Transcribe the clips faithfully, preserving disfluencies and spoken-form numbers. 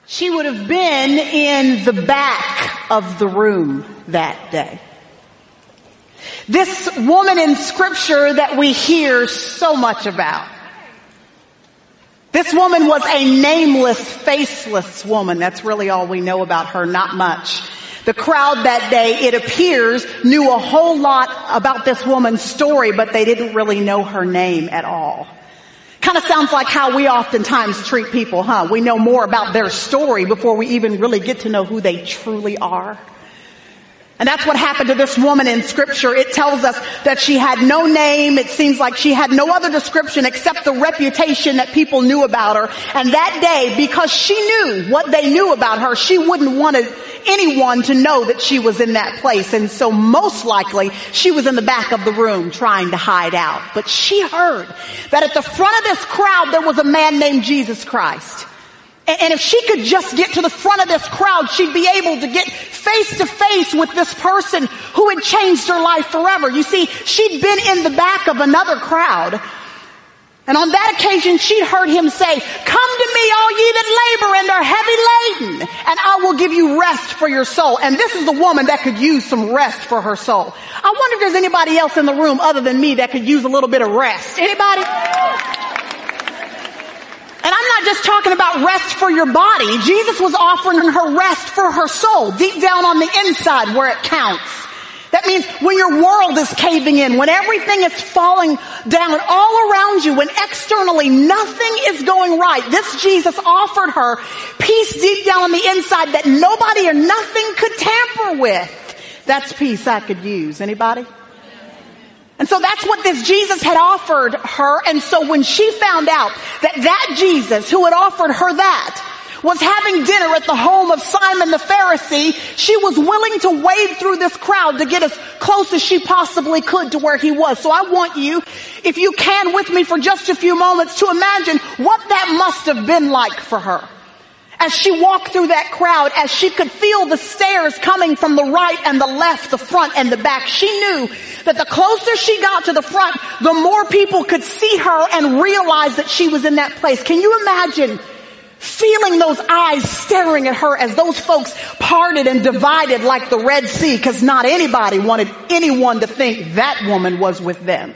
She would have been in the back of the room that day. This woman in Scripture that we hear so much about. This woman was a nameless, faceless woman. That's really all we know about her, not much. The crowd that day, it appears, knew a whole lot about this woman's story, but they didn't really know her name at all. Kind of sounds like how we oftentimes treat people, huh? We know more about their story before we even really get to know who they truly are. And that's what happened to this woman in Scripture. It tells us that she had no name. It seems like she had no other description except the reputation that people knew about her. And that day, because she knew what they knew about her, she wouldn't want anyone to know that she was in that place. And so most likely, she was in the back of the room trying to hide out. But she heard that at the front of this crowd, there was a man named Jesus Christ. And if she could just get to the front of this crowd, she'd be able to get face to face with this person who had changed her life forever. You see, she'd been in the back of another crowd. And on that occasion, she'd heard him say, "Come to me, all ye that labor and are heavy laden, and I will give you rest for your soul." And this is a woman that could use some rest for her soul. I wonder if there's anybody else in the room other than me that could use a little bit of rest. Anybody? And I'm not just talking about rest for your body. Jesus was offering her rest for her soul, deep down on the inside where it counts. That means when your world is caving in, when everything is falling down all around you, when externally nothing is going right, this Jesus offered her peace deep down on the inside that nobody or nothing could tamper with. That's peace I could use. Anybody? And so that's what this Jesus had offered her. And so when she found out that that Jesus who had offered her that was having dinner at the home of Simon the Pharisee, she was willing to wade through this crowd to get as close as she possibly could to where he was. So I want you, if you can with me for just a few moments, to imagine what that must have been like for her. As she walked through that crowd, as she could feel the stares coming from the right and the left, the front and the back, she knew that the closer she got to the front, the more people could see her and realize that she was in that place. Can you imagine feeling those eyes staring at her as those folks parted and divided like the Red Sea, because not anybody wanted anyone to think that woman was with them.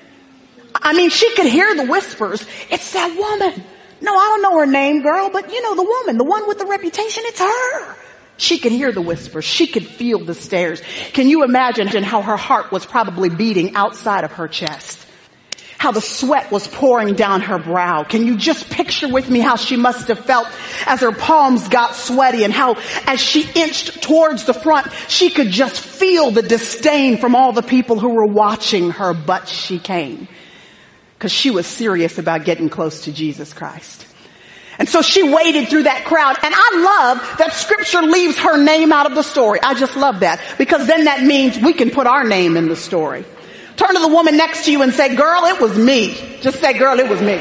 I mean, she could hear the whispers. It's that woman. No, I don't know her name, girl, but you know the woman, the one with the reputation, it's her. She could hear the whispers. She could feel the stares. Can you imagine how her heart was probably beating outside of her chest? How the sweat was pouring down her brow. Can you just picture with me how she must have felt as her palms got sweaty, and how as she inched towards the front, she could just feel the disdain from all the people who were watching her, but she came. Because she was serious about getting close to Jesus Christ. And so she waded through that crowd. And I love that Scripture leaves her name out of the story. I just love that. Because then that means we can put our name in the story. Turn to the woman next to you and say, "Girl, it was me." Just say, "Girl, it was me."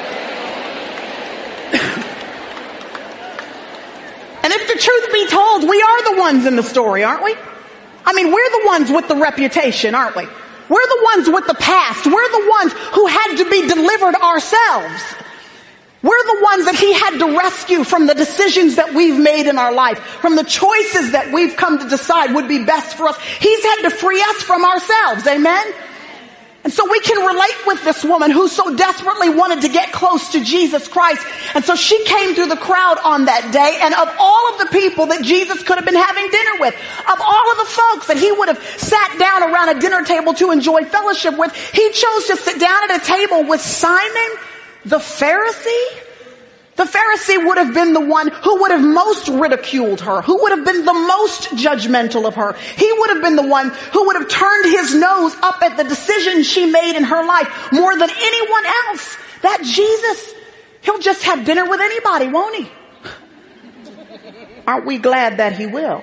And if the truth be told, we are the ones in the story, aren't we? I mean, we're the ones with the reputation, aren't we? We're the ones with the past. We're the ones who had to be delivered ourselves. We're the ones that he had to rescue from the decisions that we've made in our life, from the choices that we've come to decide would be best for us. He's had to free us from ourselves. Amen? And so we can relate with this woman who so desperately wanted to get close to Jesus Christ. And so she came through the crowd on that day, and of all of the people that Jesus could have been having dinner with, of all of the folks that he would have sat down around a dinner table to enjoy fellowship with, he chose to sit down at a table with Simon the Pharisee. The Pharisee would have been the one who would have most ridiculed her, who would have been the most judgmental of her. He would have been the one who would have turned his nose up at the decisions she made in her life more than anyone else. That Jesus, he'll just have dinner with anybody, won't he? Aren't we glad that he will?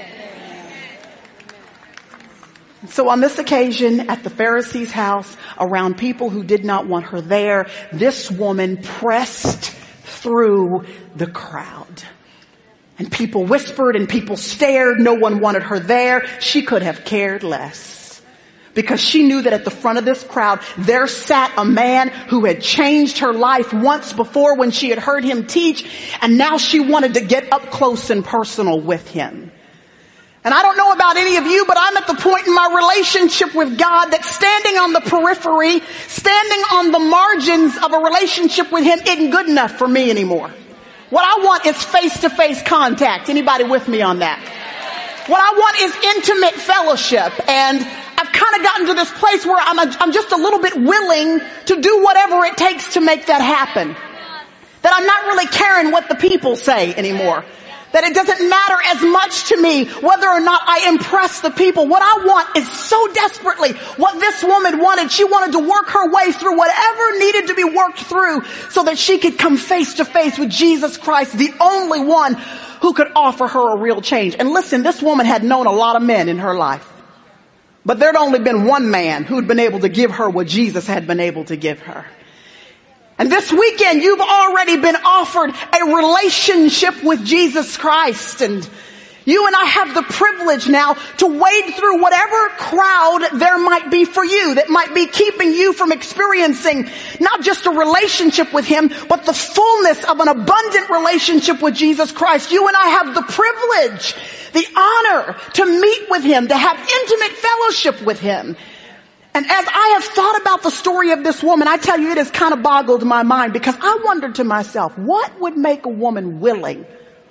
So on this occasion at the Pharisee's house, around people who did not want her there, this woman pressed through the crowd. And people whispered and people stared. No one wanted her there. She could have cared less. because she knew that at the front of this crowd, there sat a man who had changed her life once before when she had heard him teach, and now she wanted to get up close and personal with him. And I don't know about any of you, but I'm at the point in my relationship with God that standing on the periphery, standing on the margins of a relationship with him isn't good enough for me anymore. What I want is face-to-face contact. Anybody with me on that? What I want is intimate fellowship. And I've kind of gotten to this place where I'm, a, I'm just a little bit willing to do whatever it takes to make that happen. That I'm not really caring what the people say anymore. That it doesn't matter as much to me whether or not I impress the people. What I want is so desperately what this woman wanted. She wanted to work her way through whatever needed to be worked through so that she could come face to face with Jesus Christ, the only one who could offer her a real change. And listen, this woman had known a lot of men in her life. But there'd only been one man who'd been able to give her what Jesus had been able to give her. And this weekend, you've already been offered a relationship with Jesus Christ. And you and I have the privilege now to wade through whatever crowd there might be for you that might be keeping you from experiencing not just a relationship with him, but the fullness of an abundant relationship with Jesus Christ. You and I have the privilege, the honor to meet with him, to have intimate fellowship with him. And as I have thought about the story of this woman, I tell you, it has kind of boggled my mind because I wondered to myself, what would make a woman willing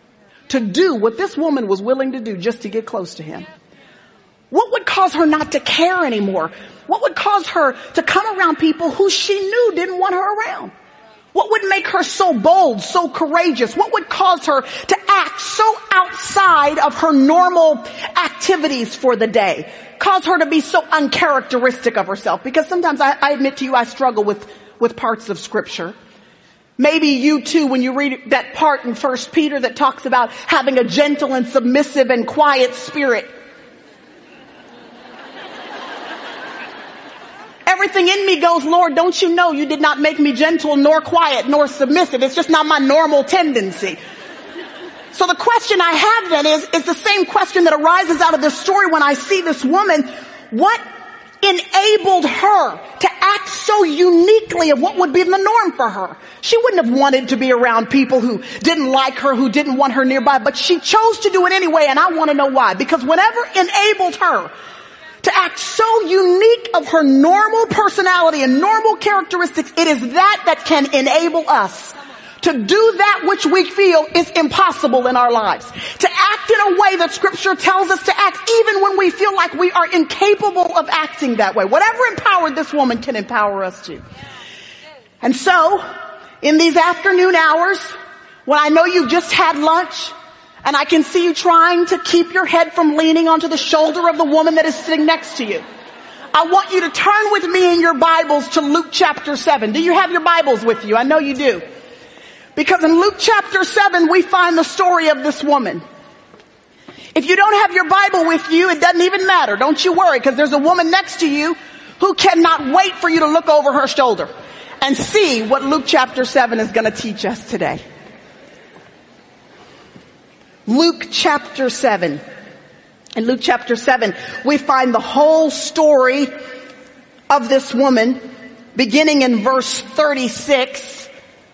to do what this woman was willing to do just to get close to him? What would cause her not to care anymore? What would cause her to come around people who she knew didn't want her around? What would make her so bold, so courageous? What would cause her to act so outside of her normal activities for the day? Cause her to be so uncharacteristic of herself? Because sometimes I, I admit to you, I struggle with, with parts of scripture. Maybe you too, when you read that part in First Peter that talks about having a gentle and submissive and quiet spirit. Everything in me goes, Lord, don't you know you did not make me gentle nor quiet nor submissive. It's just not my normal tendency. So the question I have then is, is the same question that arises out of this story when I see this woman. What enabled her to act so uniquely of what would be the norm for her? She wouldn't have wanted to be around people who didn't like her, who didn't want her nearby, but she chose to do it anyway, and I want to know why. Because whatever enabled her to act so unique of her normal personality and normal characteristics, it is that that can enable us to do that which we feel is impossible in our lives. To act in a way that scripture tells us to act even when we feel like we are incapable of acting that way. Whatever empowered this woman can empower us too. And so, in these afternoon hours, when I know you've just had lunch, and I can see you trying to keep your head from leaning onto the shoulder of the woman that is sitting next to you, I want you to turn with me in your Bibles to Luke chapter seven. Do you have your Bibles with you? I know you do. Because in Luke chapter seven, we find the story of this woman. If you don't have your Bible with you, it doesn't even matter. Don't you worry, because there's a woman next to you who cannot wait for you to look over her shoulder and see what Luke chapter seven is going to teach us today. Luke chapter seven. In Luke chapter seven, we find the whole story of this woman beginning in verse thirty-six.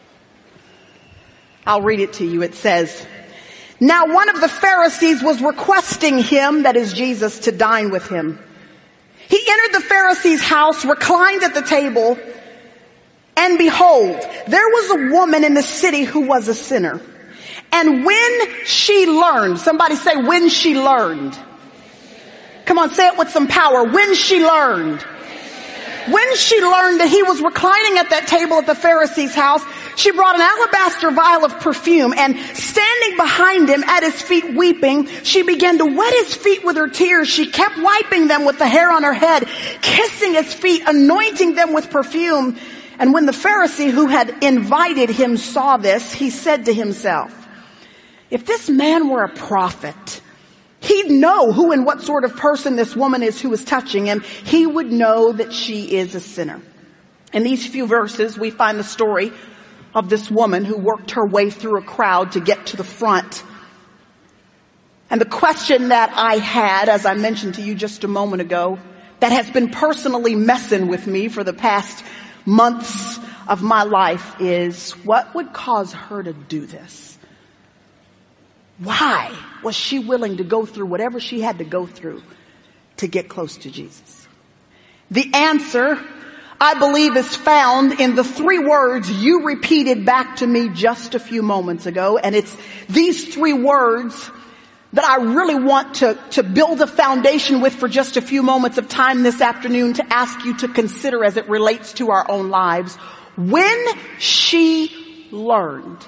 I'll read it to you. It says, "Now one of the Pharisees was requesting him," that is Jesus, "to dine with him. He entered the Pharisee's house, reclined at the table, and behold, there was a woman in the city who was a sinner. And when she learned," somebody say, when she learned. Come on, say it with some power. When she learned. When she learned that he was reclining at that table at the Pharisee's house, she brought an alabaster vial of perfume, and standing behind him at his feet weeping, she began to wet his feet with her tears. She kept wiping them with the hair on her head, kissing his feet, anointing them with perfume. And when the Pharisee who had invited him saw this, he said to himself, "If this man were a prophet, he'd know who and what sort of person this woman is who is touching him. He would know that she is a sinner." In these few verses, we find the story of this woman who worked her way through a crowd to get to the front. And the question that I had, as I mentioned to you just a moment ago, that has been personally messing with me for the past months of my life is, what would cause her to do this? Why was she willing to go through whatever she had to go through to get close to Jesus? The answer, I believe, is found in the three words you repeated back to me just a few moments ago. And it's these three words that I really want to, to build a foundation with for just a few moments of time this afternoon to ask you to consider as it relates to our own lives. When she learned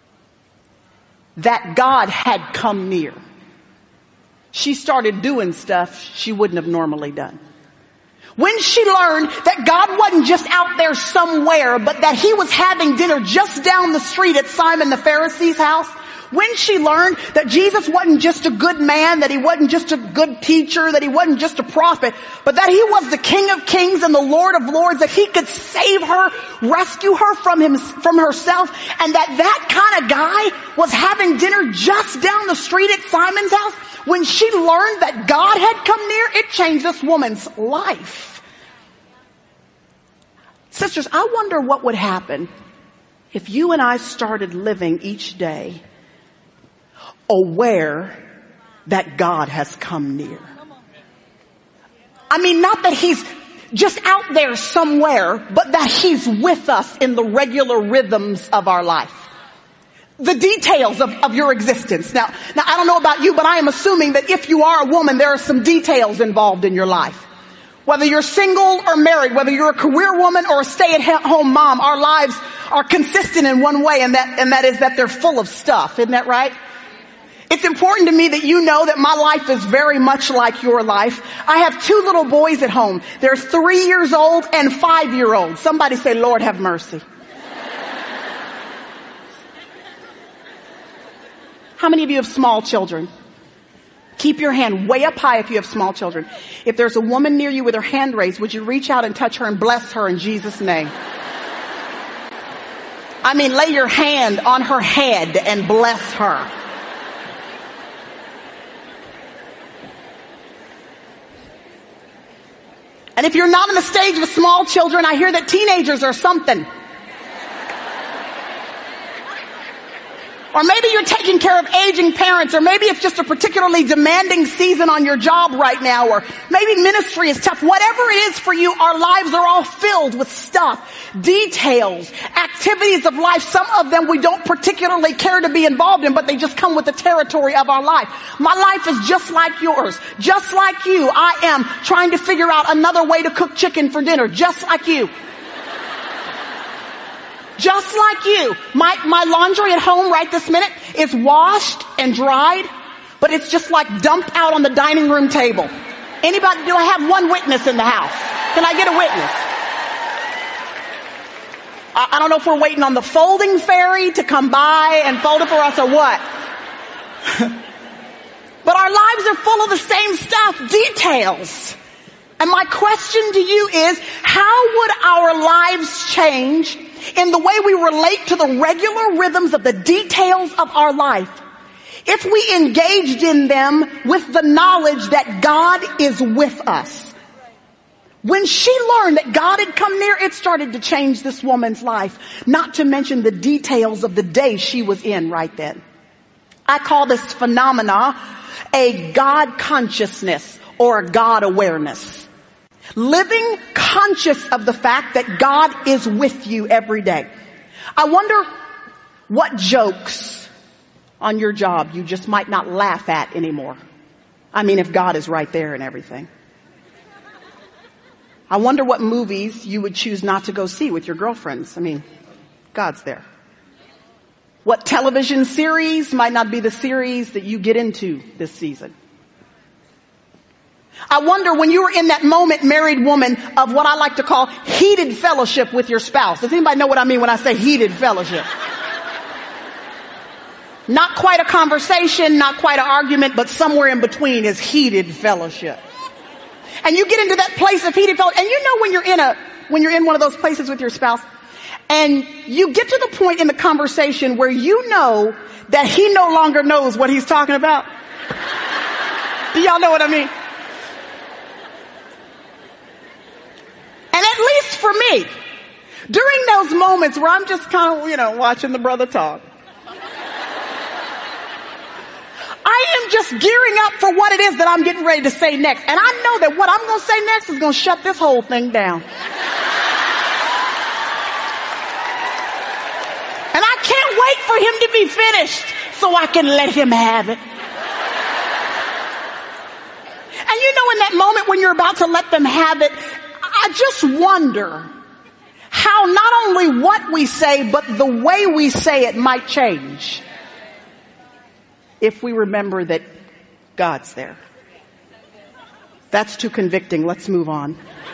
that God had come near, she started doing stuff she wouldn't have normally done. When she learned that God wasn't just out there somewhere, but that he was having dinner just down the street at Simon the Pharisee's house, when she learned that Jesus wasn't just a good man, that he wasn't just a good teacher, that he wasn't just a prophet, but that he was the King of Kings and the Lord of Lords, that he could save her, rescue her from him, from herself, and that that kind of guy was having dinner just down the street at Simon's house, when she learned that God had come near, it changed this woman's life. Sisters, I wonder what would happen if you and I started living each day aware that God has come near. I mean, not that he's just out there somewhere, but that he's with us in the regular rhythms of our life. The details of, of your existence. Now, now I don't know about you, but I am assuming that if you are a woman, there are some details involved in your life. Whether you're single or married, whether you're a career woman or a stay-at-home mom, our lives are consistent in one way, and that, and that is that they're full of stuff. Isn't that right? It's important to me that you know that my life is very much like your life. I have two little boys at home. They're three years old and five year old. Somebody say, Lord have mercy. How many of you have small children? Keep your hand way up high if you have small children. If there's a woman near you with her hand raised, would you reach out and touch her and bless her in Jesus' name? I mean, lay your hand on her head and bless her. And if you're not in the stage with small children, I hear that teenagers are something. Or maybe you're taking care of aging parents, or maybe it's just a particularly demanding season on your job right now, or maybe ministry is tough. Whatever it is for you, our lives are all filled with stuff, details, activities of life. Some of them we don't particularly care to be involved in, but they just come with the territory of our life. My life is just like yours. Just like you, I am trying to figure out another way to cook chicken for dinner. Just like you. Just like you. My, my laundry at home right this minute is washed and dried, but it's just like dumped out on the dining room table. Anybody, do I have one witness in the house? Can I get a witness? I, I don't know if we're waiting on the folding fairy to come by and fold it for us or what. But our lives are full of the same stuff, details. And my question to you is, how would our lives change in the way we relate to the regular rhythms of the details of our life if we engaged in them with the knowledge that God is with us? When she learned that God had come near, it started to change this woman's life, not to mention the details of the day she was in right then. I call this phenomena a God consciousness or a God awareness. Living conscious of the fact that God is with you every day. I wonder what jokes on your job you just might not laugh at anymore. I mean, if God is right there and everything. I wonder what movies you would choose not to go see with your girlfriends. I mean, God's there. What television series might not be the series that you get into this season. I wonder when you were in that moment, married woman, of what I like to call heated fellowship with your spouse. Does anybody know what I mean when I say heated fellowship? Not quite a conversation, not quite an argument, but somewhere in between is heated fellowship. And you get into that place of heated fellowship, and you know when you're in a, when you're in one of those places with your spouse, and you get to the point in the conversation where you know that he no longer knows what he's talking about. Do y'all know what I mean? At least for me. During those moments where I'm just kind of, you know, watching the brother talk, I am just gearing up for what it is that I'm getting ready to say next. And I know that what I'm going to say next is going to shut this whole thing down. And I can't wait for him to be finished so I can let him have it. And you know, in that moment when you're about to let them have it, I just wonder how not only what we say, but the way we say it might change if we remember that God's there. That's too convicting. Let's move on.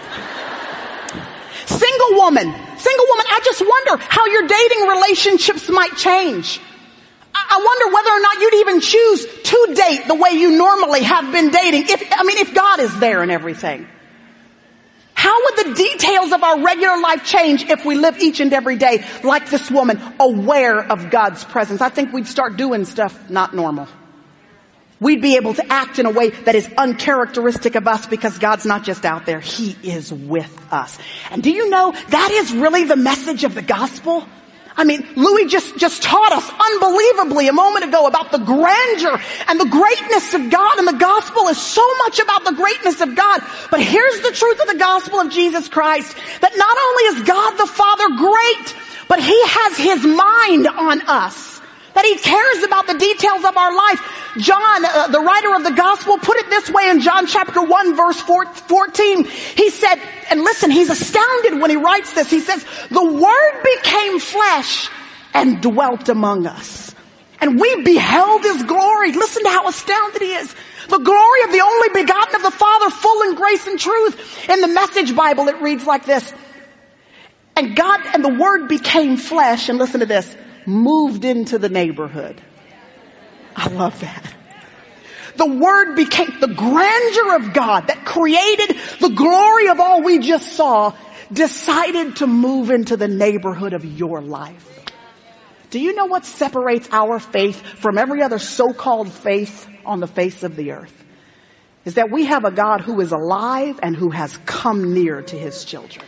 Single woman, single woman, I just wonder how your dating relationships might change. I wonder whether or not you'd even choose to date the way you normally have been dating. If, I mean, if God is there and everything. How would the details of our regular life change if we live each and every day like this woman, aware of God's presence? I think we'd start doing stuff not normal. We'd be able to act in a way that is uncharacteristic of us because God's not just out there. He is with us. And do you know that is really the message of the gospel? I mean, Louis just, just taught us unbelievably a moment ago about the grandeur and the greatness of God. And the gospel is so much about the greatness of God. But here's the truth of the gospel of Jesus Christ, that not only is God the Father great, but he has his mind on us. That he cares about the details of our life. John, uh, the writer of the gospel, put it this way in John chapter one, verse fourteen. He said, and listen, he's astounded when he writes this. He says, the word became flesh and dwelt among us. And we beheld his glory. Listen to how astounded he is. The glory of the only begotten of the Father, full in grace and truth. In the Message Bible, it reads like this. And God, and the word became flesh, and listen to this, moved into the neighborhood. I love that. The word became the grandeur of God that created the glory of all we just saw, decided to move into the neighborhood of your life. Do you know what separates our faith from every other so-called faith on the face of the earth? Is that we have a God who is alive and who has come near to his children.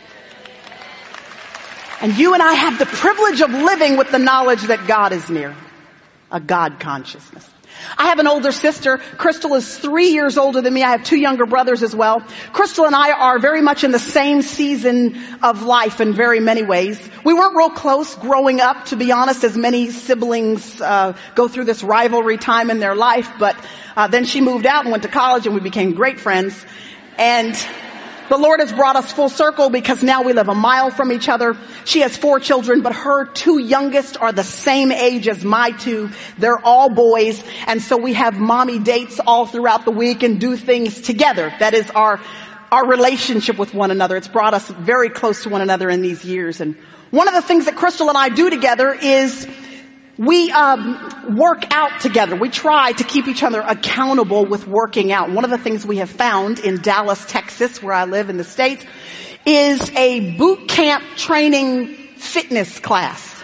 And you and I have the privilege of living with the knowledge that God is near. A God consciousness. I have an older sister. Crystal is three years older than me. I have two younger brothers as well. Crystal and I are very much in the same season of life in very many ways. We weren't real close growing up, to be honest, as many siblings uh, go through this rivalry time in their life. But uh, then she moved out and went to college and we became great friends. And the Lord has brought us full circle because now we live a mile from each other. She has four children, but her two youngest are the same age as my two. They're all boys. And so we have mommy dates all throughout the week and do things together. That is our, our relationship with one another. It's brought us very close to one another in these years. And one of the things that Crystal and I do together is we um, work out together. We try to keep each other accountable with working out. One of the things we have found in Dallas, Texas, where I live in the States, is a boot camp training fitness class.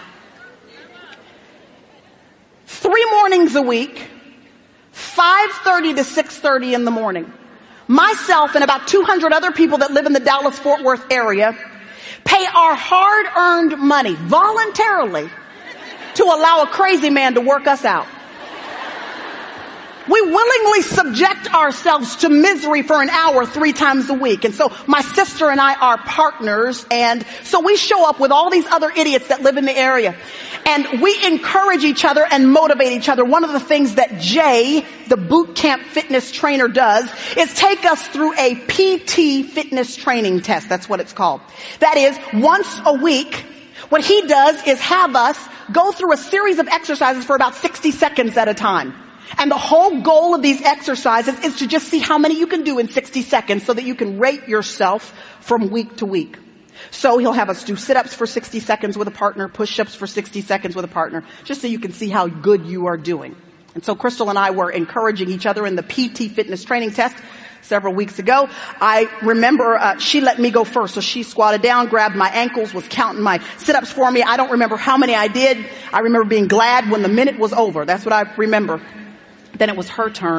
Three mornings a week, five thirty to six thirty in the morning. Myself and about two hundred other people that live in the Dallas-Fort Worth area pay our hard-earned money voluntarily to allow a crazy man to work us out. We willingly subject ourselves to misery for an hour three times a week. And so my sister and I are partners. And so we show up with all these other idiots that live in the area. And we encourage each other and motivate each other. One of the things that Jay, the boot camp fitness trainer, does is take us through a P T fitness training test. That's what it's called. That is, once a week, what he does is have us go through a series of exercises for about sixty seconds at a time. And the whole goal of these exercises is to just see how many you can do in sixty seconds so that you can rate yourself from week to week. So he'll have us do sit-ups for sixty seconds with a partner, push-ups for sixty seconds with a partner, just so you can see how good you are doing. And so Crystal and I were encouraging each other in the P T fitness training test several weeks ago. I remember uh, she let me go first. So she squatted down, grabbed my ankles, was counting my sit-ups for me. I don't remember how many I did. I remember being glad when the minute was over. That's what I remember. Then it was her turn.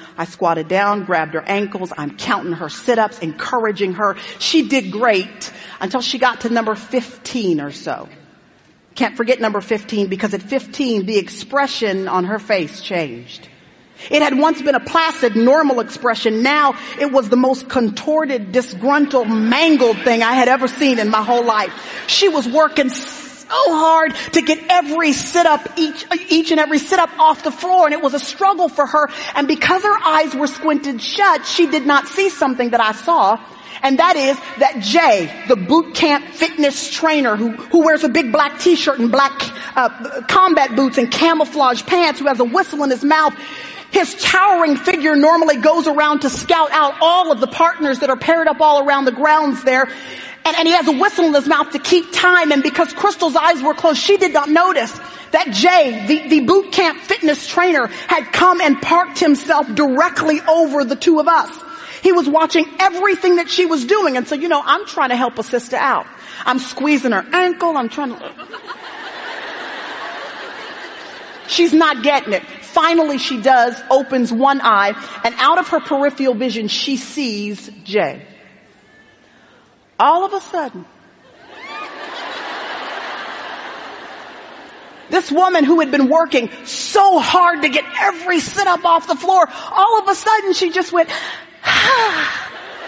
I squatted down, grabbed her ankles. I'm counting her sit-ups, encouraging her. She did great until she got to number fifteen or so. Can't forget number fifteen, because at fifteen, the expression on her face changed. It had once been a placid, normal expression. Now it was the most contorted, disgruntled, mangled thing I had ever seen in my whole life. She was working so hard to get every sit-up, each, each and every sit-up off the floor, and it was a struggle for her. And because her eyes were squinted shut, she did not see something that I saw. And that is that Jay, the boot camp fitness trainer who, who wears a big black t-shirt and black uh, combat boots and camouflage pants, who has a whistle in his mouth, his towering figure normally goes around to scout out all of the partners that are paired up all around the grounds there. And, and he has a whistle in his mouth to keep time. And because Crystal's eyes were closed, she did not notice that Jay, the, the boot camp fitness trainer, had come and parked himself directly over the two of us. He was watching everything that she was doing. And so, you know, I'm trying to help a sister out. I'm squeezing her ankle. I'm trying to... She's not getting it. Finally, she does, opens one eye, and out of her peripheral vision, she sees Jay. All of a sudden, this woman who had been working so hard to get every sit-up off the floor, all of a sudden she just went, ah.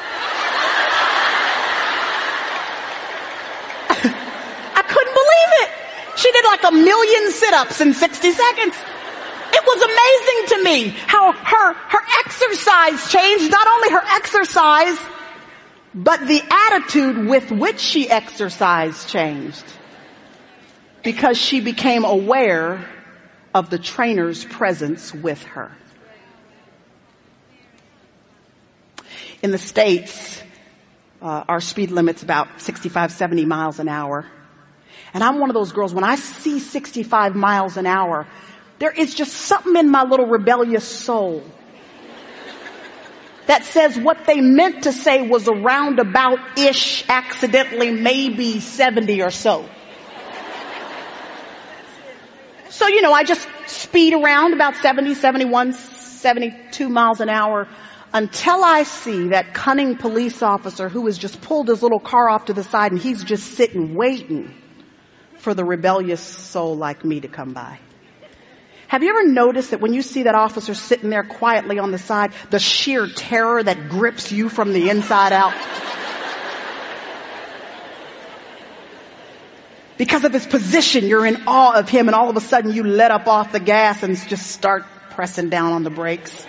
I couldn't believe it. She did like a million sit-ups in sixty seconds. It was amazing to me how her, her exercise changed. Not only her exercise, but the attitude with which she exercised changed. Because she became aware of the trainer's presence with her. In the States, uh, our speed limit's about sixty-five, seventy miles an hour. And I'm one of those girls, when I see sixty-five miles an hour, there is just something in my little rebellious soul that says what they meant to say was a roundabout-ish, accidentally, maybe seventy or so. So, you know, I just speed around about seventy, seventy-one, seventy-two miles an hour until I see that cunning police officer who has just pulled his little car off to the side, and he's just sitting waiting for the rebellious soul like me to come by. Have you ever noticed that when you see that officer sitting there quietly on the side, the sheer terror that grips you from the inside out? Because of his position, you're in awe of him, and all of a sudden you let up off the gas and just start pressing down on the brakes.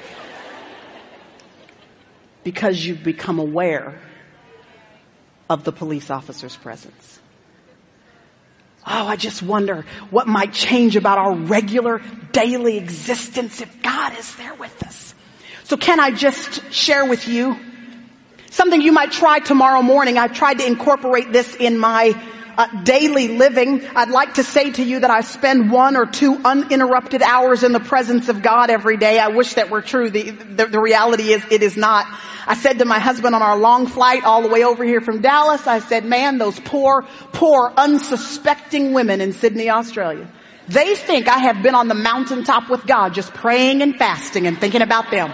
Because you've become aware of the police officer's presence. Oh, I just wonder what might change about our regular daily existence if God is there with us. So can I just share with you something you might try tomorrow morning? I've tried to incorporate this in my uh, daily living. I'd like to say to you that I spend one or two uninterrupted hours in the presence of God every day. I wish that were true. The, the, the reality is it is not. I said to my husband on our long flight all the way over here from Dallas, I said, man, those poor, poor, unsuspecting women in Sydney, Australia, they think I have been on the mountaintop with God just praying and fasting and thinking about them.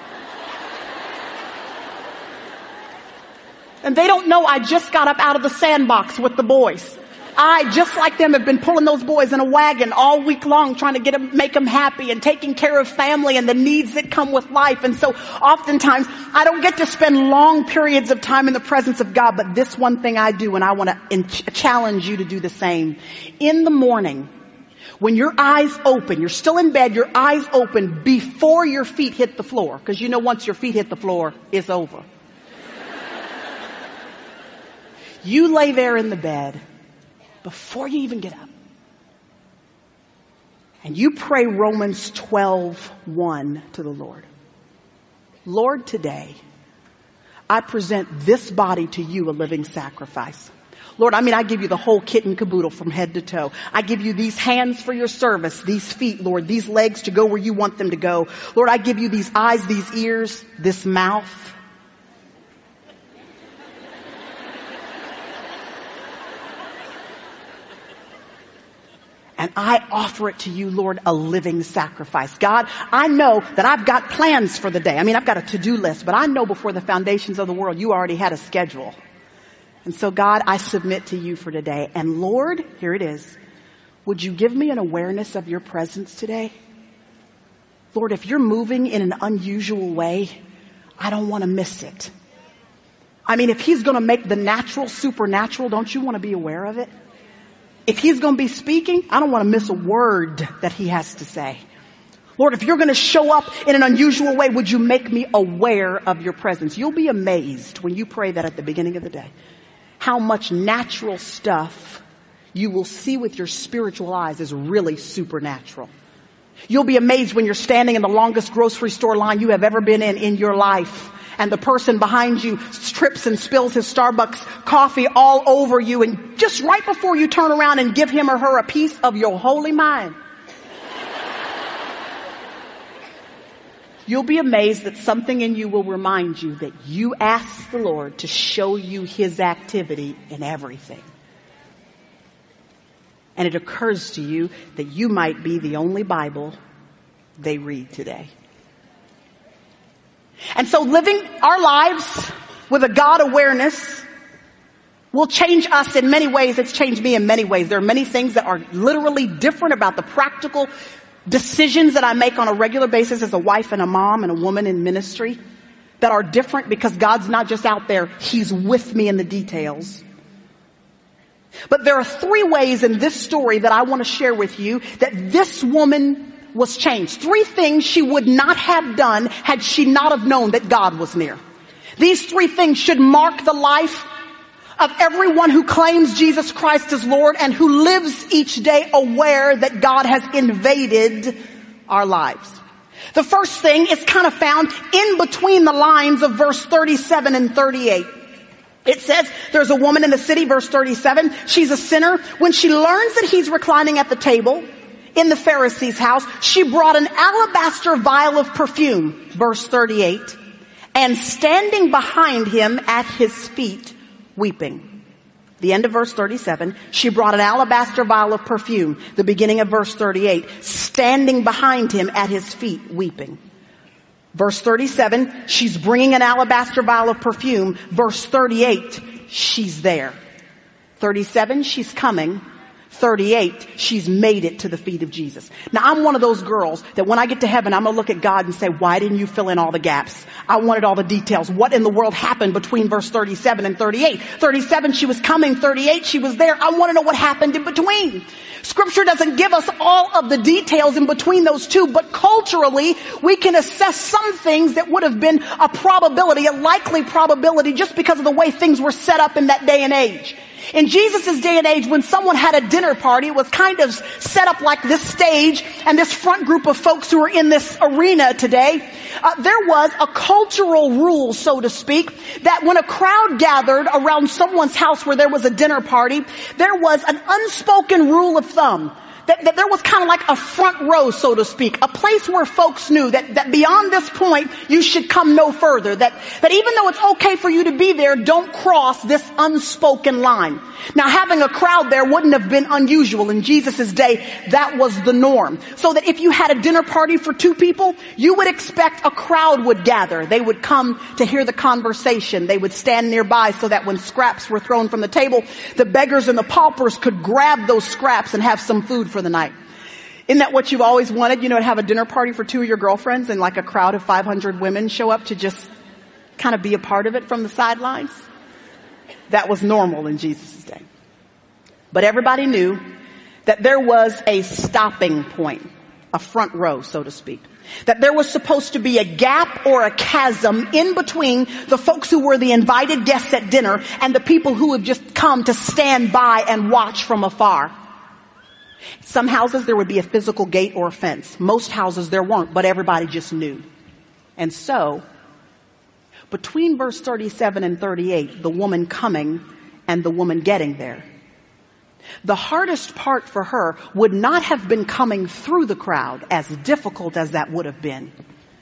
And they don't know I just got up out of the sandbox with the boys. I, just like them, have been pulling those boys in a wagon all week long, trying to get them, make them happy and taking care of family and the needs that come with life. And so oftentimes I don't get to spend long periods of time in the presence of God, but this one thing I do, and I want to in- challenge you to do the same. In the morning, when your eyes open, you're still in bed, your eyes open before your feet hit the floor. Because you know once your feet hit the floor, it's over. You lay there in the bed before you even get up. And you pray Romans twelve one to the Lord. Lord, today, I present this body to you a living sacrifice. Lord, I mean, I give you the whole kit and caboodle from head to toe. I give you these hands for your service, these feet, Lord, these legs to go where you want them to go. Lord, I give you these eyes, these ears, this mouth. And I offer it to you, Lord, a living sacrifice. God, I know that I've got plans for the day. I mean, I've got a to-do list, but I know before the foundations of the world, you already had a schedule. And so, God, I submit to you for today. And Lord, here it is. Would you give me an awareness of your presence today? Lord, if you're moving in an unusual way, I don't want to miss it. I mean, if he's going to make the natural supernatural, don't you want to be aware of it? If he's going to be speaking, I don't want to miss a word that he has to say. Lord, if you're going to show up in an unusual way, would you make me aware of your presence? You'll be amazed when you pray that at the beginning of the day, how much natural stuff you will see with your spiritual eyes is really supernatural. You'll be amazed when you're standing in the longest grocery store line you have ever been in in your life, and the person behind you trips and spills his Starbucks coffee all over you, and just right before you turn around and give him or her a piece of your holy mind, you'll be amazed that something in you will remind you that you asked the Lord to show you his activity in everything. And it occurs to you that you might be the only Bible they read today. And so living our lives with a God awareness will change us in many ways. It's changed me in many ways. There are many things that are literally different about the practical decisions that I make on a regular basis as a wife and a mom and a woman in ministry that are different because God's not just out there. He's with me in the details. But there are three ways in this story that I want to share with you that this woman was changed. Three things she would not have done had she not have known that God was near. These three things should mark the life of everyone who claims Jesus Christ as Lord and who lives each day aware that God has invaded our lives. The first thing is kind of found in between the lines of verse thirty-seven and thirty-eight. It says there's a woman in the city, verse thirty-seven. She's a sinner. When she learns that he's reclining at the table in the Pharisee's house, she brought an alabaster vial of perfume, verse thirty-eight, and standing behind him at his feet, weeping. The end of verse thirty-seven, she brought an alabaster vial of perfume. The beginning of verse thirty-eight, standing behind him at his feet, weeping. Verse thirty-seven, she's bringing an alabaster vial of perfume. Verse thirty-eight, she's there. thirty-seven, she's coming. thirty-eight, she's made it to the feet of Jesus. Now, I'm one of those girls that when I get to heaven, I'm going to look at God and say, why didn't you fill in all the gaps? I wanted all the details. What in the world happened between verse thirty-seven and thirty-eight? thirty-seven, she was coming. thirty-eight, she was there. I want to know what happened in between. Scripture doesn't give us all of the details in between those two, but culturally, we can assess some things that would have been a probability, a likely probability, just because of the way things were set up in that day and age. In Jesus' day and age, when someone had a dinner party, it was kind of set up like this stage and this front group of folks who are in this arena today. Uh, there was a cultural rule, so to speak, that when a crowd gathered around someone's house where there was a dinner party, there was an unspoken rule of thumb. That, that there was kind of like a front row, so to speak, a place where folks knew that, that beyond this point, you should come no further. That, that even though it's okay for you to be there, don't cross this unspoken line. Now, having a crowd there wouldn't have been unusual. In Jesus' day, that was the norm. So that if you had a dinner party for two people, you would expect a crowd would gather. They would come to hear the conversation. They would stand nearby so that when scraps were thrown from the table, the beggars and the paupers could grab those scraps and have some food for the night. Isn't that what you've always wanted? You know, to have a dinner party for two of your girlfriends and like a crowd of five hundred women show up to just kind of be a part of it from the sidelines? That was normal in Jesus' day. But everybody knew that there was a stopping point, a front row, so to speak. That there was supposed to be a gap or a chasm in between the folks who were the invited guests at dinner and the people who had just come to stand by and watch from afar. Some houses there would be a physical gate or a fence. Most houses there weren't, but everybody just knew. And so, between verse thirty-seven and thirty-eight, the woman coming and the woman getting there, the hardest part for her would not have been coming through the crowd, as difficult as that would have been.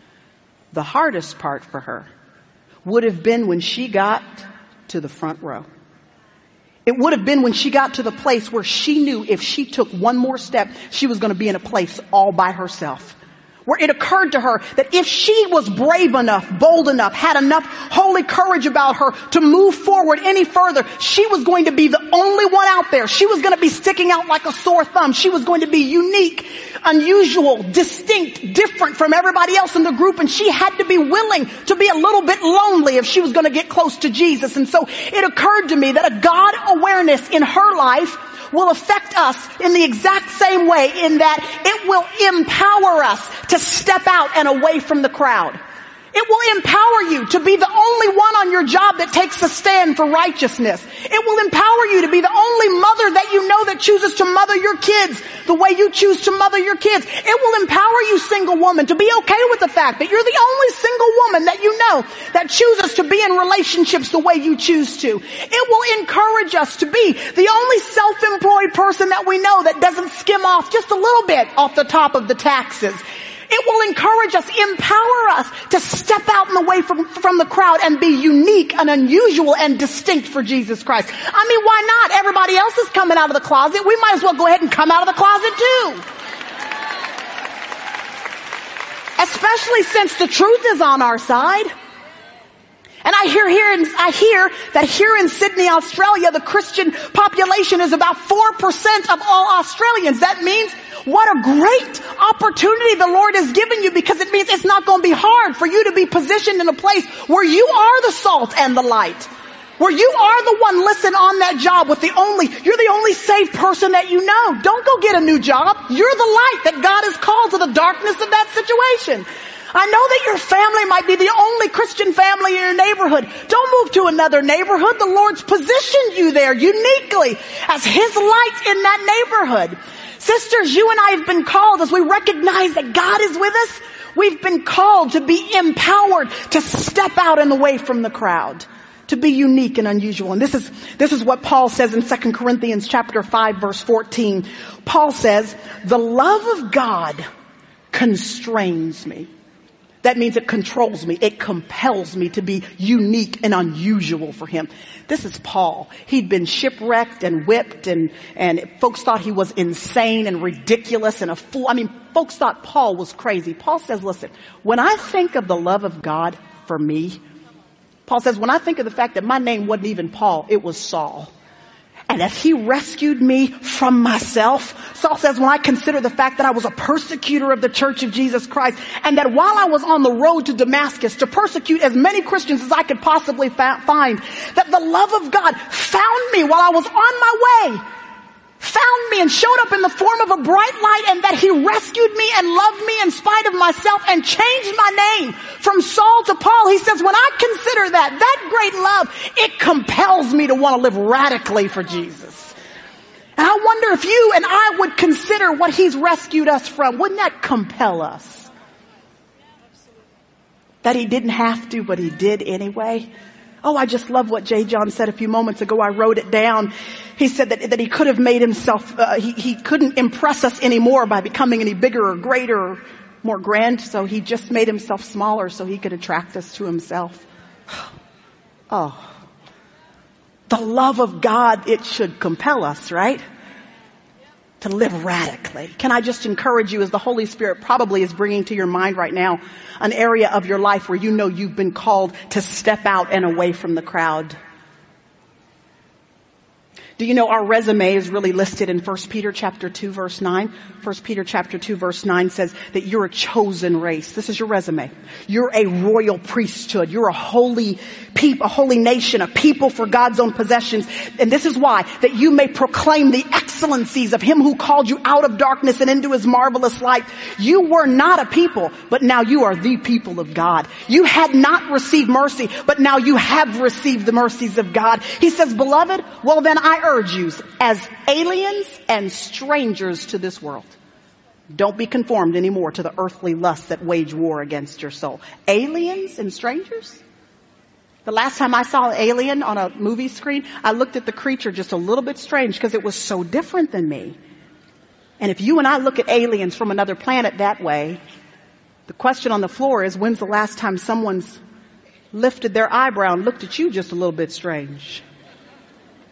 The hardest part for her would have been when she got to the front row. It would have been when she got to the place where she knew if she took one more step, she was going to be in a place all by herself. Where it occurred to her that if she was brave enough, bold enough, had enough holy courage about her to move forward any further, she was going to be the only one out there. She was going to be sticking out like a sore thumb. She was going to be unique, unusual, distinct, different from everybody else in the group. And she had to be willing to be a little bit lonely if she was going to get close to Jesus. And so it occurred to me that a God awareness in her life will affect us in the exact same way, in that it will empower us to step out and away from the crowd. It will empower you to be the only one on your job that takes a stand for righteousness. It will empower you to be the only mother that you know that chooses to mother your kids the way you choose to mother your kids. It will empower you, single woman, to be okay with the fact that you're the only single woman that you know that chooses to be in relationships the way you choose to. It will encourage us to be the only self-employed person that we know that doesn't skim off just a little bit off the top of the taxes. It will encourage us, empower us to step out and away from, from the crowd and be unique and unusual and distinct for Jesus Christ. I mean, why not? Everybody else is coming out of the closet. We might as well go ahead and come out of the closet too. Especially since the truth is on our side. And I hear here, in, I hear that here in Sydney, Australia, the Christian population is about four percent of all Australians. That means what a great opportunity the Lord has given you, because it means it's not going to be hard for you to be positioned in a place where you are the salt and the light. Where you are the one, listen, on that job with the only, you're the only saved person that you know. Don't go get a new job. You're the light that God has called to the darkness of that situation. I know that your family might be the only Christian family in your neighborhood. Don't move to another neighborhood. The Lord's positioned you there uniquely as His light in that neighborhood. Sisters, you and I have been called, as we recognize that God is with us, we've been called to be empowered to step out and away from the crowd, to be unique and unusual. And this is, this is what Paul says in Second Corinthians chapter five, verse fourteen. Paul says, the love of God constrains me. That means it controls me. It compels me to be unique and unusual for Him. This is Paul. He'd been shipwrecked and whipped, and, and folks thought he was insane and ridiculous and a fool. I mean, folks thought Paul was crazy. Paul says, listen, when I think of the love of God for me, Paul says, when I think of the fact that my name wasn't even Paul, it was Saul. And as He rescued me from myself, Saul says, when I consider the fact that I was a persecutor of the Church of Jesus Christ, and that while I was on the road to Damascus to persecute as many Christians as I could possibly fa- find, that the love of God found me while I was on my way, found me and showed up in the form of a bright light, and that He rescued me and loved me in spite of myself and changed my name from Saul to Paul. He says, when I consider that, that great love, it compels me to want to live radically for Jesus. And I wonder if you and I would consider what He's rescued us from. Wouldn't that compel us? That He didn't have to, but He did anyway. Oh, I just love what J. John said a few moments ago. I wrote it down. He said that, that he could have made himself, uh, he, he couldn't impress us anymore by becoming any bigger or greater or more grand. So He just made Himself smaller so He could attract us to Himself. Oh, the love of God, it should compel us, right? To live radically. Can I just encourage you, as the Holy Spirit probably is bringing to your mind right now, an area of your life where you know you've been called to step out and away from the crowd. Do you know our resume is really listed in First Peter chapter two, verse nine? First Peter chapter two, verse nine says that you're a chosen race. This is your resume. You're a royal priesthood. You're a holy people, a holy nation, a people for God's own possessions. And this is why, that you may proclaim the excellencies of Him who called you out of darkness and into His marvelous light. You were not a people, but now you are the people of God. You had not received mercy, but now you have received the mercies of God. He says, beloved, well then I urge you, as aliens and strangers to this world, don't be conformed anymore to the earthly lusts that wage war against your soul. Aliens and strangers? The last time I saw an alien on a movie screen, I looked at the creature just a little bit strange because it was so different than me. And if you and I look at aliens from another planet that way, the question on the floor is, when's the last time someone's lifted their eyebrow and looked at you just a little bit strange?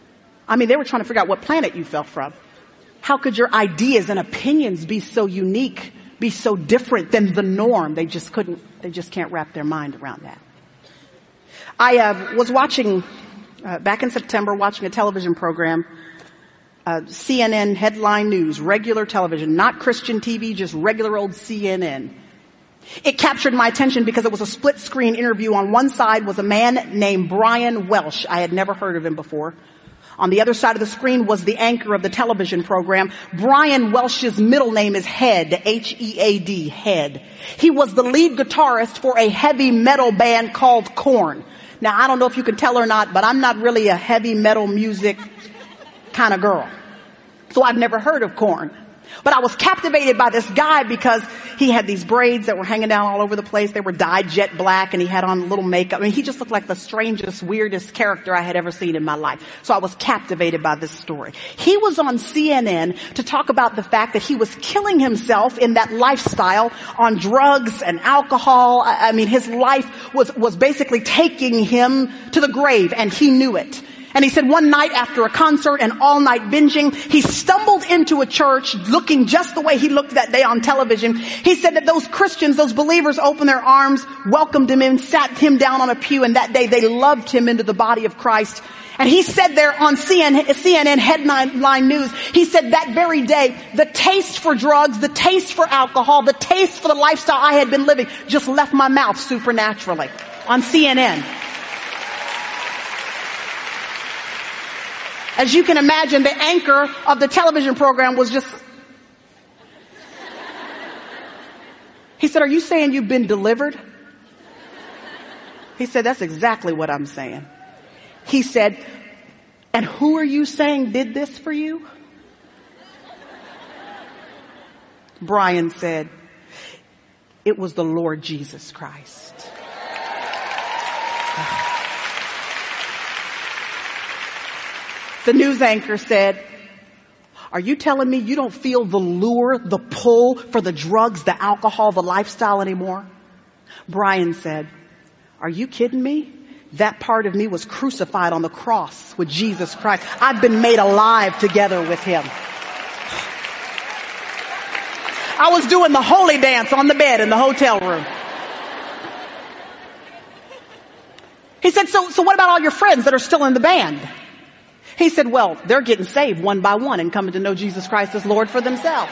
I mean, they were trying to figure out what planet you fell from. How could your ideas and opinions be so unique, be so different than the norm? They just couldn't, they just can't wrap their mind around that. I uh, was watching, uh, back in September, watching a television program, uh, C N N headline news, regular television, not Christian T V, just regular old C N N. It captured my attention because it was a split screen interview. On one side was a man named Brian Welsh. I had never heard of him before. On the other side of the screen was the anchor of the television program. Brian Welsh's middle name is Head, H E A D, Head. He was the lead guitarist for a heavy metal band called Korn. Now, I don't know if you can tell or not, but I'm not really a heavy metal music kind of girl. So I've never heard of Korn. But I was captivated by this guy because he had these braids that were hanging down all over the place. They were dyed jet black, and he had on a little makeup. I mean, he just looked like the strangest, weirdest character I had ever seen in my life. So I was captivated by this story. He was on C N N to talk about the fact that he was killing himself in that lifestyle on drugs and alcohol. I mean, his life was, was basically taking him to the grave, and he knew it. And he said one night after a concert and all night binging, he stumbled into a church looking just the way he looked that day on television. He said that those Christians, those believers opened their arms, welcomed him in, sat him down on a pew, and that day they loved him into the body of Christ. And he said there on C N N headline news, he said that very day, the taste for drugs, the taste for alcohol, the taste for the lifestyle I had been living just left my mouth supernaturally on C N N. As you can imagine, the anchor of the television program was just... He said, "Are you saying you've been delivered?" He said, "That's exactly what I'm saying." He said, "And who are you saying did this for you?" Brian said, "It was the Lord Jesus Christ." The news anchor said, "Are you telling me you don't feel the lure, the pull for the drugs, the alcohol, the lifestyle anymore?" Brian said, "Are you kidding me? That part of me was crucified on the cross with Jesus Christ. I've been made alive together with him. I was doing the holy dance on the bed in the hotel room." He said, so, so what about all your friends that are still in the band?" He said, "Well, they're getting saved one by one and coming to know Jesus Christ as Lord for themselves."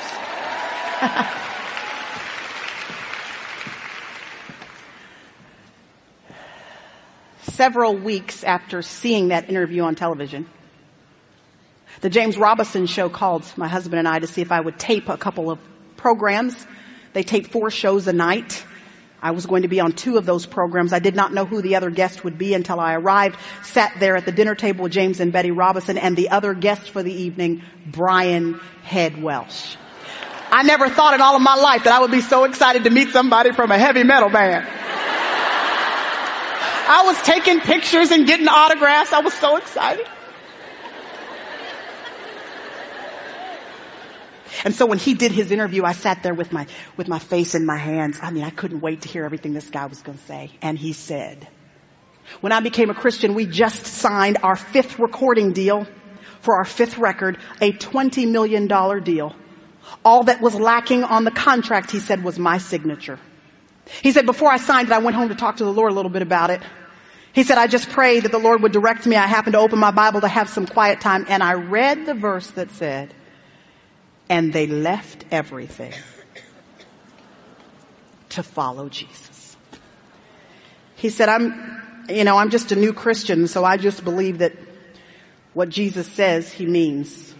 Several weeks after seeing that interview on television, the James Robison Show called my husband and I to see if I would tape a couple of programs. They taped four shows a night. I was going to be on two of those programs. I did not know who the other guest would be until I arrived, sat there at the dinner table with James and Betty Robison, and the other guest for the evening, Brian Head Welsh. I never thought in all of my life that I would be so excited to meet somebody from a heavy metal band. I was taking pictures and getting autographs. I was so excited. And so when he did his interview, I sat there with my, with my face in my hands. I mean, I couldn't wait to hear everything this guy was going to say. And he said, "When I became a Christian, we just signed our fifth recording deal for our fifth record, a twenty million dollars deal. All that was lacking on the contract," he said, "was my signature." He said, "Before I signed it, I went home to talk to the Lord a little bit about it. He said, I just prayed that the Lord would direct me. I happened to open my Bible to have some quiet time, and I read the verse that said, 'And they left everything to follow Jesus.'" He said, I'm, you know, I'm just a new Christian, so I just believe that what Jesus says, he means.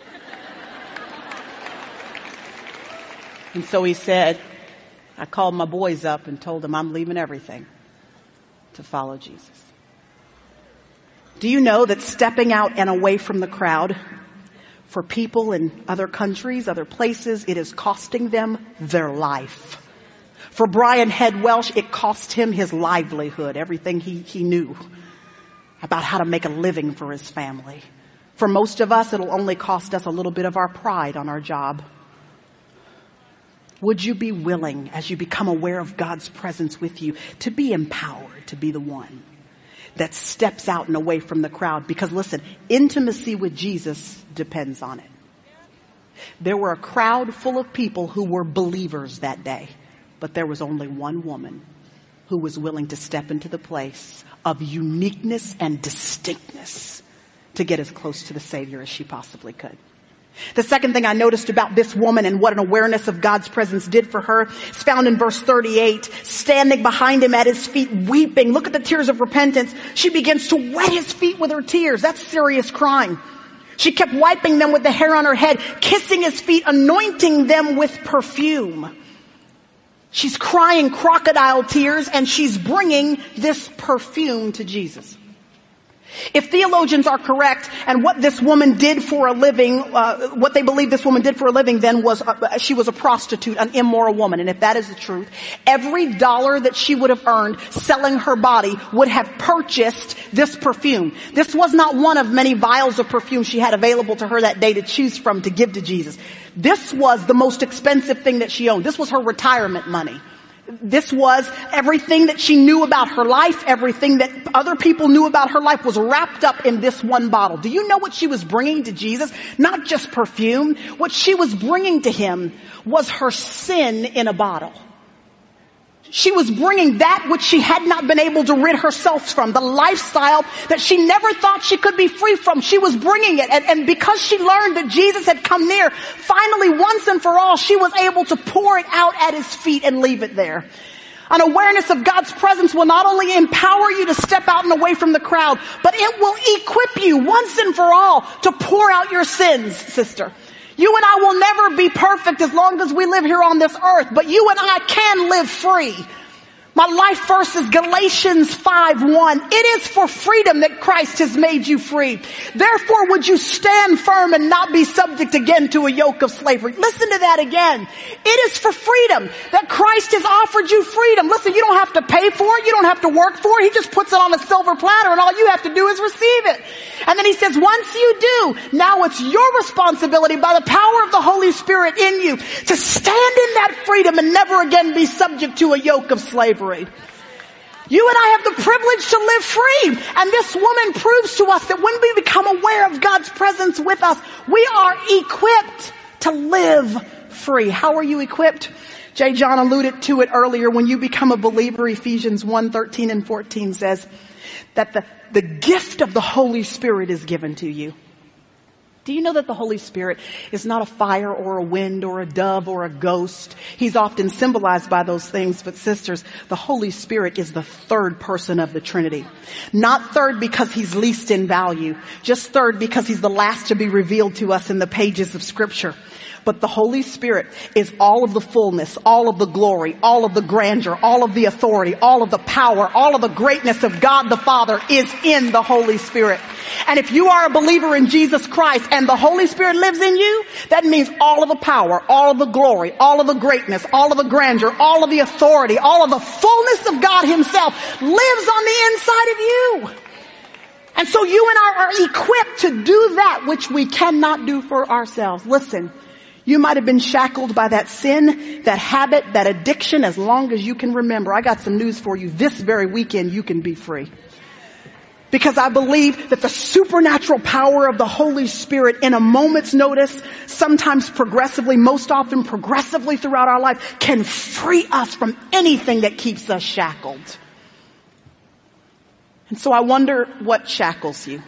And so he said, "I called my boys up and told them I'm leaving everything to follow Jesus." Do you know that stepping out and away from the crowd, for people in other countries, other places, it is costing them their life? For Brian Head Welsh, it cost him his livelihood, everything he, he knew about how to make a living for his family. For most of us, it'll only cost us a little bit of our pride on our job. Would you be willing, as you become aware of God's presence with you, to be empowered to be the one that steps out and away from the crowd. Because listen, intimacy with Jesus depends on it. There were a crowd full of people who were believers that day, but there was only one woman who was willing to step into the place of uniqueness and distinctness to get as close to the Savior as she possibly could. The second thing I noticed about this woman and what an awareness of God's presence did for her is found in verse thirty-eight. Standing behind him at his feet, weeping. Look at the tears of repentance. She begins to wet his feet with her tears. That's serious crying. She kept wiping them with the hair on her head, kissing his feet, anointing them with perfume. She's crying crocodile tears, and she's bringing this perfume to Jesus. If theologians are correct, and what this woman did for a living, uh, what they believe this woman did for a living then was, uh, she was a prostitute, an immoral woman. And if that is the truth, every dollar that she would have earned selling her body would have purchased this perfume. This was not one of many vials of perfume she had available to her that day to choose from to give to Jesus. This was the most expensive thing that she owned. This was her retirement money. This was everything that she knew about her life, everything that other people knew about her life was wrapped up in this one bottle. Do you know what she was bringing to Jesus? Not just perfume. What she was bringing to him was her sin in a bottle. She was bringing that which she had not been able to rid herself from, the lifestyle that she never thought she could be free from. She was bringing it. And, and because she learned that Jesus had come near, finally, once and for all, she was able to pour it out at his feet and leave it there. An awareness of God's presence will not only empower you to step out and away from the crowd, but it will equip you once and for all to pour out your sins, sister. You and I will never be perfect as long as we live here on this earth, but you and I can live free. My life verse is Galatians five one. It is for freedom that Christ has made you free. Therefore, would you stand firm and not be subject again to a yoke of slavery? Listen to that again. It is for freedom that Christ has offered you freedom. Listen, you don't have to pay for it. You don't have to work for it. He just puts it on a silver platter and all you have to do is receive it. And then he says, once you do, now it's your responsibility by the power of the Holy Spirit in you to stand in that freedom and never again be subject to a yoke of slavery. You and I have the privilege to live free. And this woman proves to us that when we become aware of God's presence with us, we are equipped to live free. How are you equipped? J. John alluded to it earlier. When you become a believer, Ephesians one thirteen and fourteen says that the, the gift of the Holy Spirit is given to you. Do you know that the Holy Spirit is not a fire or a wind or a dove or a ghost? He's often symbolized by those things, but sisters, the Holy Spirit is the third person of the Trinity. Not third because he's least in value, just third because he's the last to be revealed to us in the pages of Scripture. But the Holy Spirit is all of the fullness, all of the glory, all of the grandeur, all of the authority, all of the power, all of the greatness of God the Father is in the Holy Spirit. And if you are a believer in Jesus Christ and the Holy Spirit lives in you, that means all of the power, all of the glory, all of the greatness, all of the grandeur, all of the authority, all of the fullness of God himself lives on the inside of you. And so you and I are equipped to do that which we cannot do for ourselves. Listen. You might have been shackled by that sin, that habit, that addiction as long as you can remember. I got some news for you. This very weekend you can be free. Because I believe that the supernatural power of the Holy Spirit in a moment's notice, sometimes progressively, most often progressively throughout our life, can free us from anything that keeps us shackled. And so I wonder what shackles you.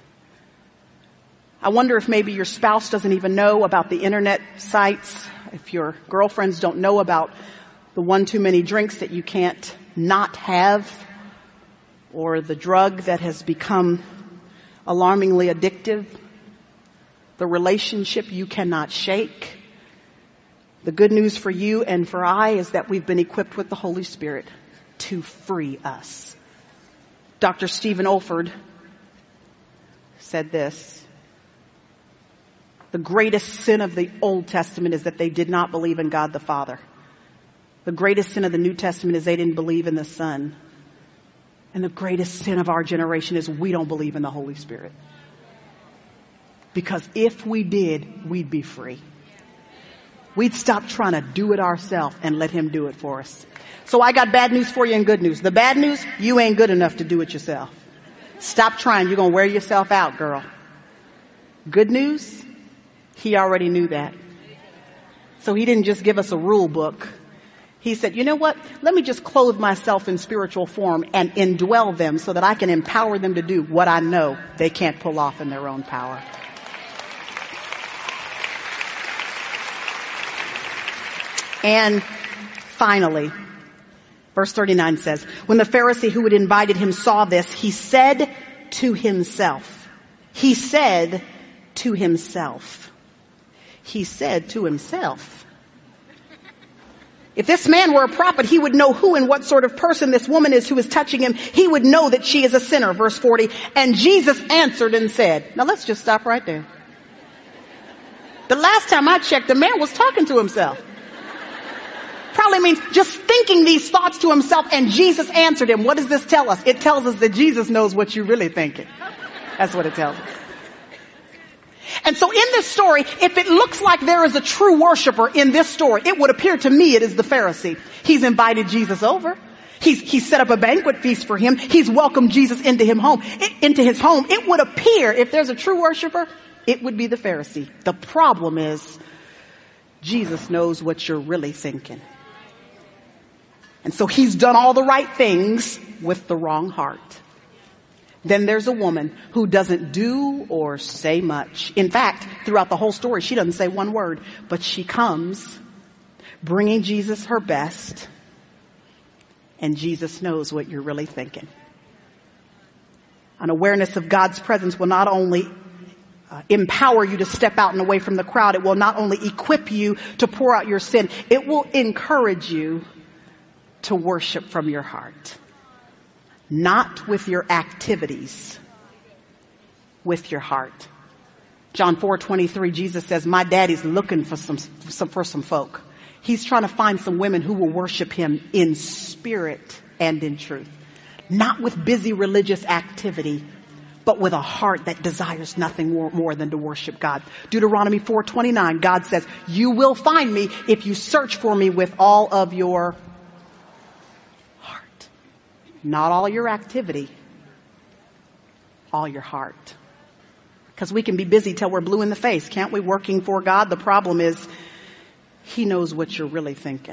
I wonder if maybe your spouse doesn't even know about the internet sites, if your girlfriends don't know about the one too many drinks that you can't not have, or the drug that has become alarmingly addictive, the relationship you cannot shake. The good news for you and for I is that we've been equipped with the Holy Spirit to free us. Doctor Stephen Olford said this: the greatest sin of the Old Testament is that they did not believe in God the Father. The greatest sin of the New Testament is they didn't believe in the Son. And the greatest sin of our generation is we don't believe in the Holy Spirit. Because if we did, we'd be free. We'd stop trying to do it ourselves and let him do it for us. So I got bad news for you and good news. The bad news, you ain't good enough to do it yourself. Stop trying. You're going to wear yourself out, girl. Good news? He already knew that. So he didn't just give us a rule book. He said, you know what? Let me just clothe myself in spiritual form and indwell them so that I can empower them to do what I know they can't pull off in their own power. And finally, verse thirty-nine says, when the Pharisee who had invited him saw this, he said to himself, he said to himself, he said to himself, if this man were a prophet, he would know who and what sort of person this woman is who is touching him. He would know that she is a sinner. Verse forty. And Jesus answered and said, now let's just stop right there. The last time I checked, the man was talking to himself. Probably means just thinking these thoughts to himself, and Jesus answered him. What does this tell us? It tells us that Jesus knows what you're really thinking. That's what it tells us. And so in this story, if it looks like there is a true worshiper in this story, it would appear to me it is the Pharisee. He's invited Jesus over. He's, he's set up a banquet feast for him. He's welcomed Jesus into him home, into his home. It would appear if there's a true worshiper, it would be the Pharisee. The problem is Jesus knows what you're really thinking. And so he's done all the right things with the wrong heart. Then there's a woman who doesn't do or say much. In fact, throughout the whole story, she doesn't say one word, but she comes bringing Jesus her best, and Jesus knows what you're really thinking. An awareness of God's presence will not only uh, empower you to step out and away from the crowd, it will not only equip you to pour out your sin, it will encourage you to worship from your heart. Not with your activities, with your heart. John four twenty-three, Jesus says, my daddy's looking for some, some, for some folk. He's trying to find some women who will worship him in spirit and in truth. Not with busy religious activity, but with a heart that desires nothing more, more than to worship God. Deuteronomy four twenty-nine, God says, you will find me if you search for me with all of your not all your activity, all your heart. Because we can be busy till we're blue in the face, can't we, working for God? The problem is he knows what you're really thinking.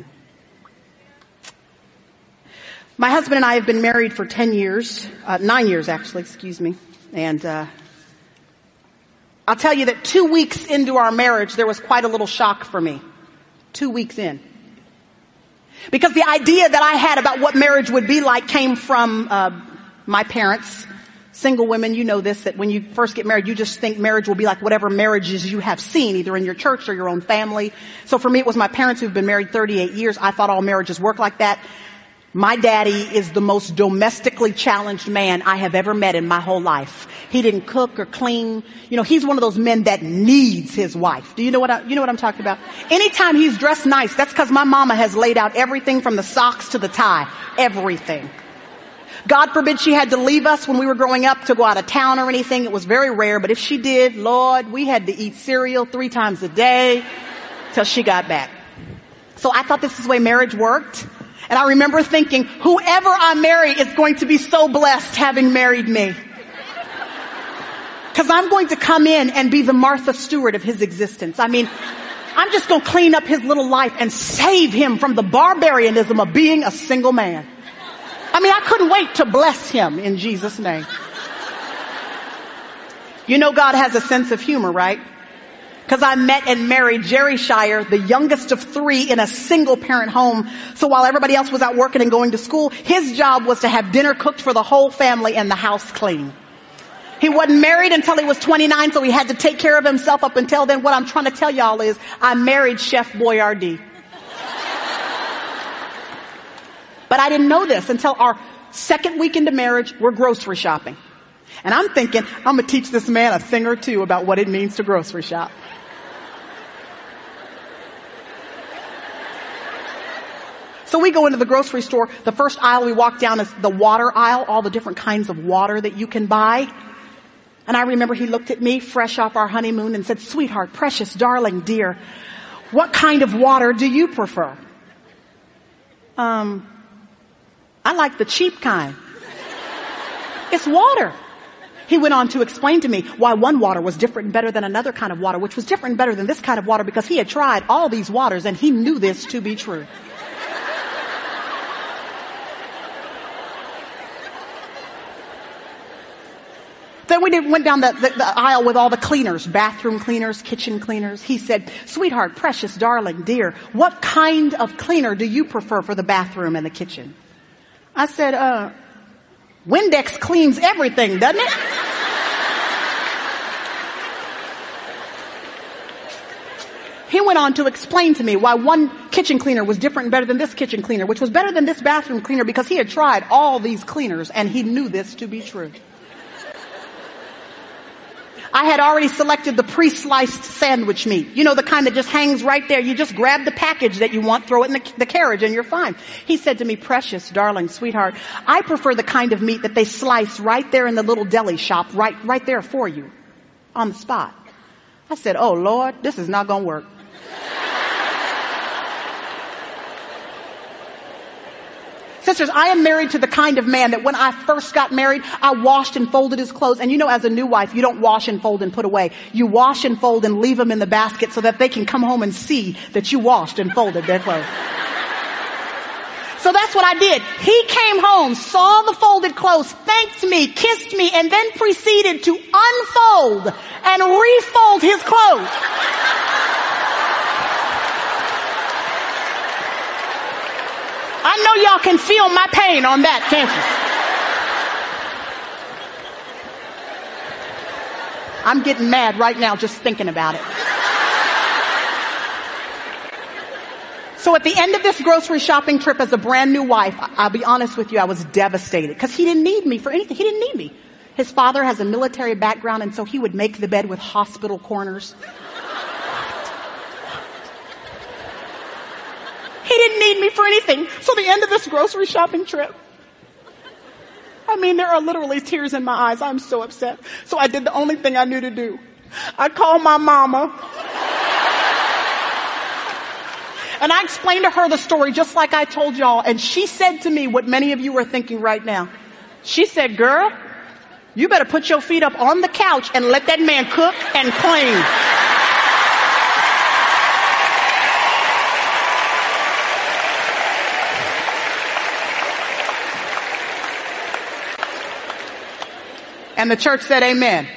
My husband and I have been married for ten years, uh, nine years actually, excuse me. And uh, I'll tell you that two weeks into our marriage, there was quite a little shock for me. Two weeks in. Because the idea that I had about what marriage would be like came from uh, my parents. Single women, you know this, that when you first get married, you just think marriage will be like whatever marriages you have seen, either in your church or your own family. So for me, it was my parents who've been married thirty-eight years. I thought all marriages work like that. My daddy is the most domestically challenged man I have ever met in my whole life. He didn't cook or clean. You know, he's one of those men that needs his wife. Do you know what I, you know what I'm talking about? Anytime he's dressed nice, that's because my mama has laid out everything from the socks to the tie. Everything. God forbid she had to leave us when we were growing up to go out of town or anything. It was very rare, but if she did, Lord, we had to eat cereal three times a day till she got back. So I thought this is the way marriage worked. And I remember thinking, whoever I marry is going to be so blessed having married me. Because I'm going to come in and be the Martha Stewart of his existence. I mean, I'm just going to clean up his little life and save him from the barbarianism of being a single man. I mean, I couldn't wait to bless him in Jesus' name. You know God has a sense of humor, right? Because I met and married Jerry Shire, the youngest of three in a single parent home. So while everybody else was out working and going to school, his job was to have dinner cooked for the whole family and the house clean. He wasn't married until he was twenty-nine, so he had to take care of himself up until then. What I'm trying to tell y'all is I married Chef Boyardee. But I didn't know this until our second week into marriage. We're grocery shopping. And I'm thinking, I'm going to teach this man a thing or two about what it means to grocery shop. So we go into the grocery store. The first aisle we walk down is the water aisle, all the different kinds of water that you can buy. And I remember he looked at me fresh off our honeymoon and said, sweetheart, precious, darling, dear, what kind of water do you prefer? Um, I like the cheap kind. It's water. He went on to explain to me why one water was different and better than another kind of water, which was different and better than this kind of water because he had tried all these waters and he knew this to be true. Then we did, went down the, the, the aisle with all the cleaners, bathroom cleaners, kitchen cleaners. He said, sweetheart, precious, darling, dear, what kind of cleaner do you prefer for the bathroom and the kitchen? I said, uh, Windex cleans everything, doesn't it? He went on to explain to me why one kitchen cleaner was different and better than this kitchen cleaner, which was better than this bathroom cleaner because he had tried all these cleaners and he knew this to be true. I had already selected the pre-sliced sandwich meat. You know, the kind that just hangs right there. You just grab the package that you want, throw it in the, the carriage, and you're fine. He said to me, precious, darling, sweetheart, I prefer the kind of meat that they slice right there in the little deli shop, right, right there for you, on the spot. I said, oh, Lord, this is not going to work. Sisters, I am married to the kind of man that when I first got married, I washed and folded his clothes. And you know, as a new wife, you don't wash and fold and put away. You wash and fold and leave them in the basket so that they can come home and see that you washed and folded their clothes. So that's what I did. He came home, saw the folded clothes, thanked me, kissed me, and then proceeded to unfold and refold his clothes. I know y'all can feel my pain on that, can't you? I'm getting mad right now just thinking about it. So at the end of this grocery shopping trip as a brand new wife, I'll be honest with you, I was devastated because he didn't need me for anything. He didn't need me. His father has a military background, and so he would make the bed with hospital corners. He didn't need me for anything. So the end of this grocery shopping trip, I mean, there are literally tears in my eyes. I'm so upset. So I did the only thing I knew to do. I called my mama. And I explained to her the story just like I told y'all. And she said to me what many of you are thinking right now. She said, girl, you better put your feet up on the couch and let that man cook and clean. And the church said amen.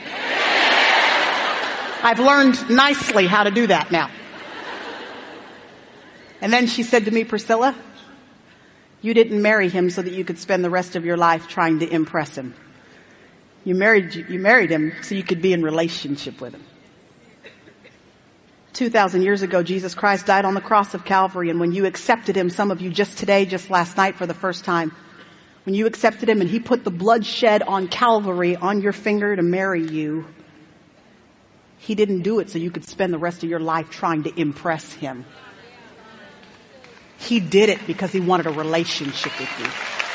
I've learned nicely how to do that now. And then she said to me, Priscilla, you didn't marry him so that you could spend the rest of your life trying to impress him. You married, you married him so you could be in relationship with him. Two thousand years ago, Jesus Christ died on the cross of Calvary, and when you accepted him, some of you just today, just last night for the first time, when you accepted him and he put the blood shed on Calvary on your finger to marry you, he didn't do it so you could spend the rest of your life trying to impress him. He did it because he wanted a relationship with you.